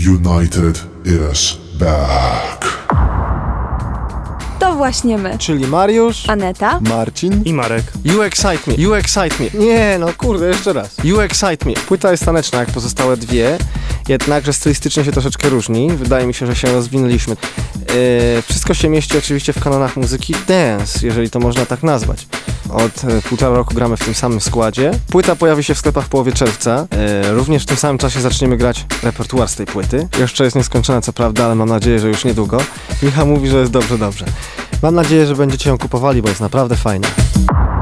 United is back. To właśnie my. Czyli Mariusz, Aneta. Marcin I Marek. You Excite Me. You Excite Me. Nie, no kurde, jeszcze raz. You Excite Me. Płyta jest taneczna jak pozostałe dwie, jednakże stylistycznie się troszeczkę różni. Wydaje mi się, że się rozwinęliśmy. Wszystko się mieści oczywiście w kanonach muzyki dance, jeżeli to można tak nazwać. Od 1,5 roku gramy w tym samym składzie. Płyta pojawi się w sklepach w połowie czerwca. Również w tym samym czasie zaczniemy grać repertuar z tej płyty. Jeszcze jest nieskończona co prawda, ale mam nadzieję, że już niedługo. Michał mówi, że jest dobrze. Mam nadzieję, że będziecie ją kupowali, bo jest naprawdę fajna.